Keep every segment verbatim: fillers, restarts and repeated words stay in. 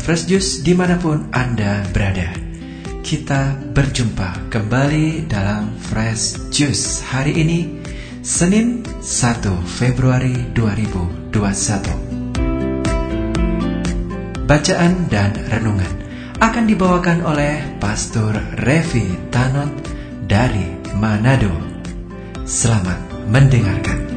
Fresh Juice dimanapun Anda berada. Kita berjumpa kembali dalam Fresh Juice hari ini, Senin satu Februari dua ribu dua puluh satu. Bacaan dan renungan akan dibawakan oleh Pastor Revi Tanot dari Manado. Selamat mendengarkan.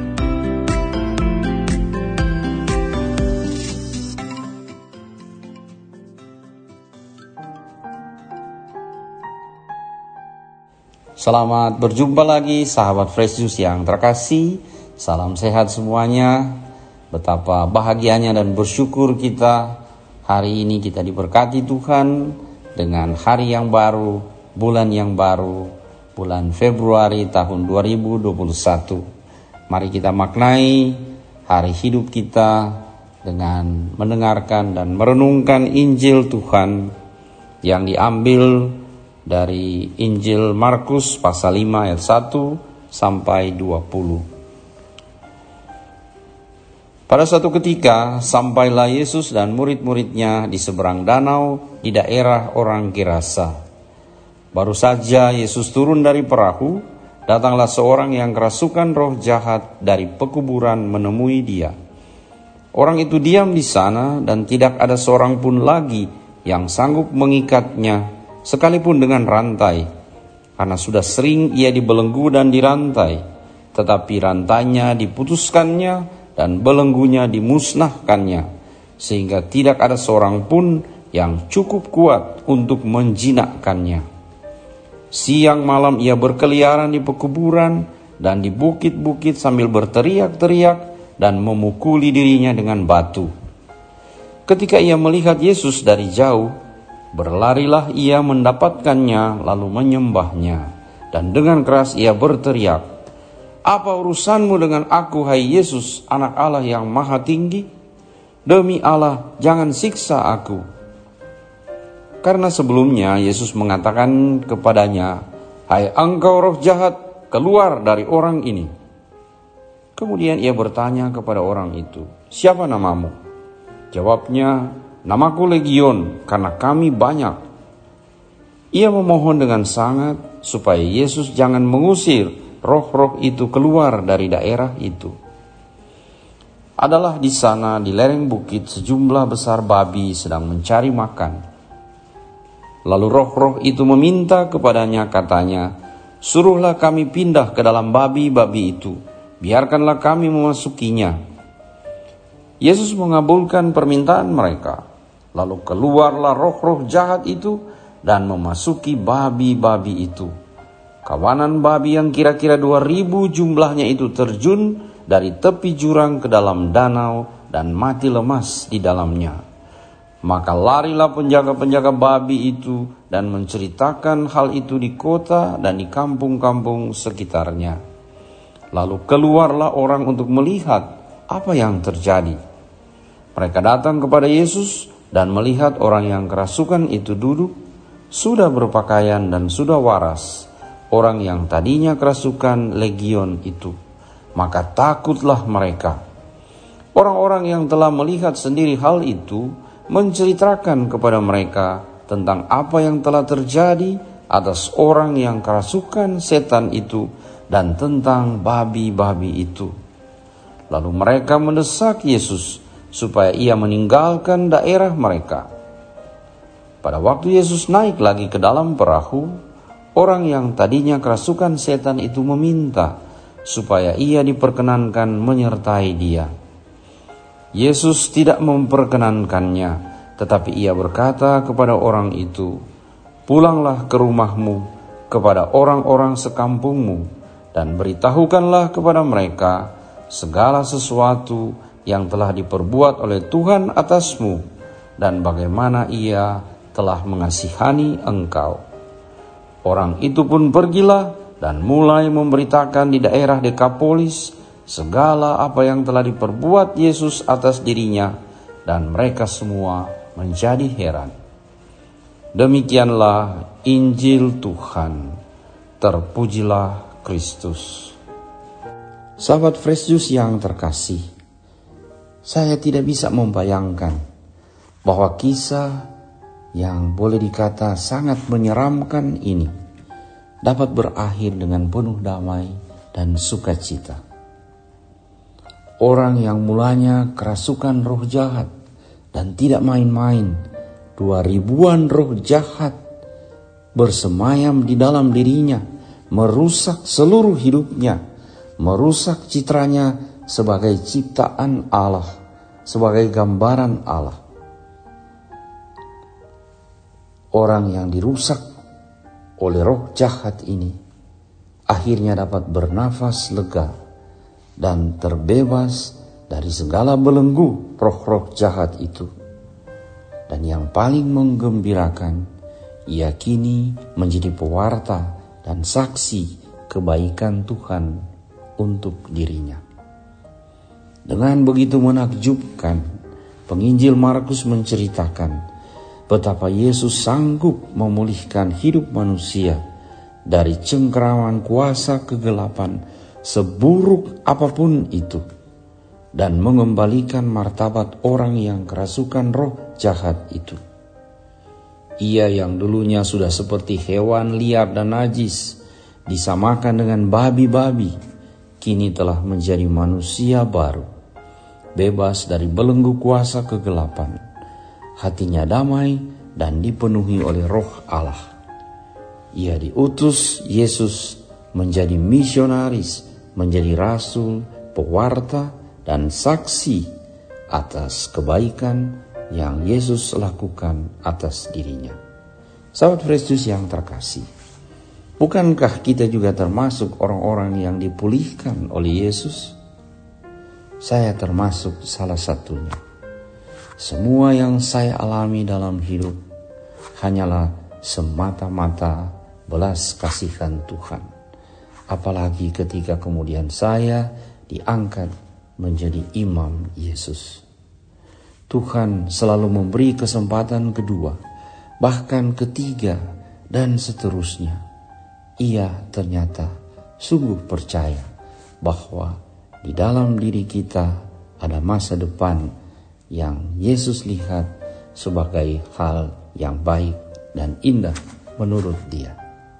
Selamat berjumpa lagi sahabat Fresh Juice yang terkasih. Salam sehat semuanya. Betapa bahagianya dan bersyukur kita hari ini kita diberkati Tuhan dengan hari yang baru, bulan yang baru, bulan Februari tahun dua ribu dua puluh satu. Mari kita maknai hari hidup kita dengan mendengarkan dan merenungkan Injil Tuhan yang diambil dari Injil Markus pasal lima ayat satu sampai dua puluh. Pada suatu ketika sampailah Yesus dan murid-muridnya di seberang danau di daerah orang Gerasa. Baru saja Yesus turun dari perahu, datanglah seorang yang kerasukan roh jahat dari pekuburan menemui dia. Orang itu diam di sana dan tidak ada seorang pun lagi yang sanggup mengikatnya sekalipun dengan rantai, karena sudah sering ia dibelenggu dan dirantai, tetapi rantainya diputuskannya dan belenggunya dimusnahkannya, sehingga tidak ada seorang pun yang cukup kuat untuk menjinakkannya. Siang malam ia berkeliaran di pekuburan dan di bukit-bukit sambil berteriak-teriak dan memukuli dirinya dengan batu. Ketika ia melihat Yesus dari jauh, berlarilah ia mendapatkannya lalu menyembahnya, dan dengan keras ia berteriak, "Apa urusanmu dengan aku, hai Yesus, anak Allah yang maha tinggi? Demi Allah, jangan siksa aku." Karena sebelumnya Yesus mengatakan kepadanya, "Hai engkau roh jahat, keluar dari orang ini." Kemudian ia bertanya kepada orang itu, "Siapa namamu?" Jawabnya, "Namaku Legion, karena kami banyak." Ia memohon dengan sangat supaya Yesus jangan mengusir roh-roh itu keluar dari daerah itu. Adalah di sana di lereng bukit sejumlah besar babi sedang mencari makan. Lalu roh-roh itu meminta kepadanya, katanya, "Suruhlah kami pindah ke dalam babi-babi itu, biarkanlah kami memasukinya." Yesus mengabulkan permintaan mereka. Lalu keluarlah roh-roh jahat itu dan memasuki babi-babi itu. Kawanan babi yang kira-kira dua ribu jumlahnya itu terjun dari tepi jurang ke dalam danau dan mati lemas di dalamnya. Maka larilah penjaga-penjaga babi itu dan menceritakan hal itu di kota dan di kampung-kampung sekitarnya. Lalu keluarlah orang untuk melihat apa yang terjadi. Mereka datang kepada Yesus dan melihat orang yang kerasukan itu duduk, sudah berpakaian dan sudah waras, orang yang tadinya kerasukan legion itu. Maka takutlah mereka. Orang-orang yang telah melihat sendiri hal itu menceritakan kepada mereka tentang apa yang telah terjadi atas orang yang kerasukan setan itu dan tentang babi-babi itu. Lalu mereka mendesak Yesus supaya ia meninggalkan daerah mereka. Pada waktu Yesus naik lagi ke dalam perahu, orang yang tadinya kerasukan setan itu meminta supaya ia diperkenankan menyertai dia. Yesus tidak memperkenankannya, tetapi ia berkata kepada orang itu, "Pulanglah ke rumahmu, kepada orang-orang sekampungmu, dan beritahukanlah kepada mereka segala sesuatu yang telah diperbuat oleh Tuhan atasmu, dan bagaimana ia telah mengasihani engkau." Orang itu pun pergilah dan mulai memberitakan di daerah Dekapolis segala apa yang telah diperbuat Yesus atas dirinya, dan mereka semua menjadi heran. Demikianlah Injil Tuhan. Terpujilah Kristus. Sahabat Fresh Juice yang terkasih, saya tidak bisa membayangkan bahwa kisah yang boleh dikata sangat menyeramkan ini dapat berakhir dengan penuh damai dan sukacita. Orang yang mulanya kerasukan roh jahat dan tidak main-main, dua ribuan roh jahat bersemayam di dalam dirinya, merusak seluruh hidupnya, merusak citranya sebagai ciptaan Allah, sebagai gambaran Allah. Orang yang dirusak oleh roh jahat ini akhirnya dapat bernafas lega dan terbebas dari segala belenggu roh-roh jahat itu. Dan yang paling menggembirakan, ia kini menjadi pewarta dan saksi kebaikan Tuhan untuk dirinya. Dengan begitu menakjubkan, penginjil Markus menceritakan betapa Yesus sanggup memulihkan hidup manusia dari cengkeraman kuasa kegelapan seburuk apapun itu, dan mengembalikan martabat orang yang kerasukan roh jahat itu. Ia yang dulunya sudah seperti hewan liar dan najis, disamakan dengan babi-babi, kini telah menjadi manusia baru, bebas dari belenggu kuasa kegelapan. Hatinya damai dan dipenuhi oleh roh Allah. Ia diutus Yesus menjadi misionaris, menjadi rasul, pewarta, dan saksi atas kebaikan yang Yesus lakukan atas dirinya. Sahabat Fresh Juice yang terkasih, bukankah kita juga termasuk orang-orang yang dipulihkan oleh Yesus? Saya termasuk salah satunya. Semua yang saya alami dalam hidup hanyalah semata-mata belas kasihan Tuhan. Apalagi ketika kemudian saya diangkat menjadi imam Yesus. Tuhan selalu memberi kesempatan kedua, bahkan ketiga, dan seterusnya. Ia ternyata sungguh percaya bahwa di dalam diri kita ada masa depan yang Yesus lihat sebagai hal yang baik dan indah menurut Dia.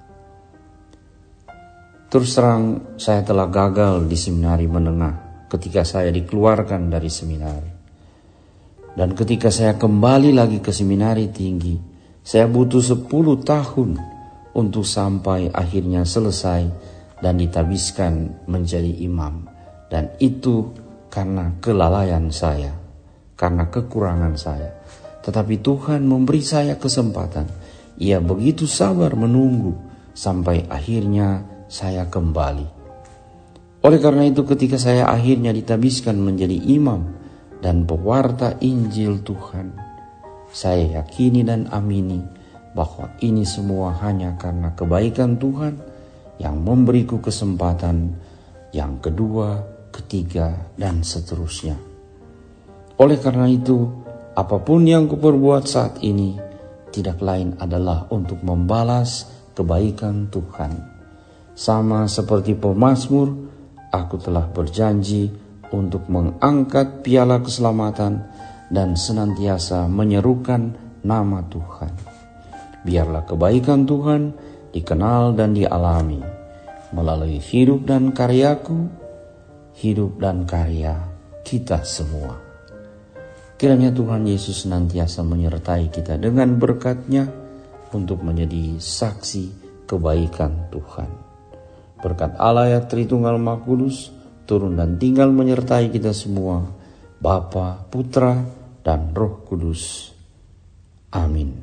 Terus terang, saya telah gagal di seminari menengah ketika saya dikeluarkan dari seminari. Dan ketika saya kembali lagi ke seminari tinggi, saya butuh sepuluh tahun untuk sampai akhirnya selesai dan ditabiskan menjadi imam. Dan itu karena kelalaian saya, karena kekurangan saya. Tetapi Tuhan memberi saya kesempatan. Ia begitu sabar menunggu sampai akhirnya saya kembali. Oleh karena itu, ketika saya akhirnya ditabiskan menjadi imam dan pewarta Injil Tuhan, saya yakini dan amini bahwa ini semua hanya karena kebaikan Tuhan yang memberiku kesempatan yang kedua, ketiga, dan seterusnya. Oleh karena itu, apapun yang kuperbuat saat ini tidak lain adalah untuk membalas kebaikan Tuhan. Sama seperti pemazmur, aku telah berjanji untuk mengangkat piala keselamatan dan senantiasa menyerukan nama Tuhan. Biarlah kebaikan Tuhan dikenal dan dialami melalui hidup dan karyaku, hidup dan karya kita semua. Kiranya Tuhan Yesus senantiasa menyertai kita dengan berkat-Nya untuk menjadi saksi kebaikan Tuhan. Berkat Allah ya Tritunggal Maha Kudus turun dan tinggal menyertai kita semua, Bapa, Putra, dan Roh Kudus. Amin.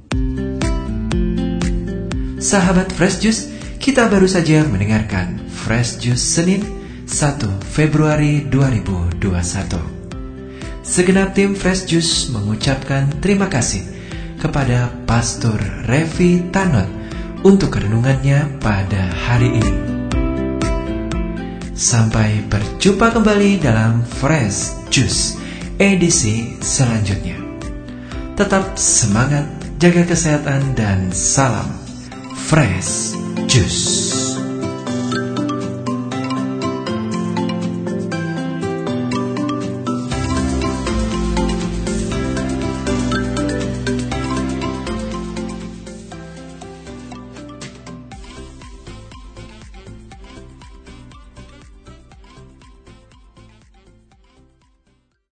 Sahabat Fresh Juice, kita baru saja mendengarkan Fresh Juice Senin satu Februari dua ribu dua puluh satu. Segenap tim Fresh Juice mengucapkan terima kasih kepada Pastor Revi Tanot untuk renungannya pada hari ini. Sampai berjumpa kembali dalam Fresh Juice edisi selanjutnya. Tetap semangat, jaga kesehatan, dan salam Fresh Juice.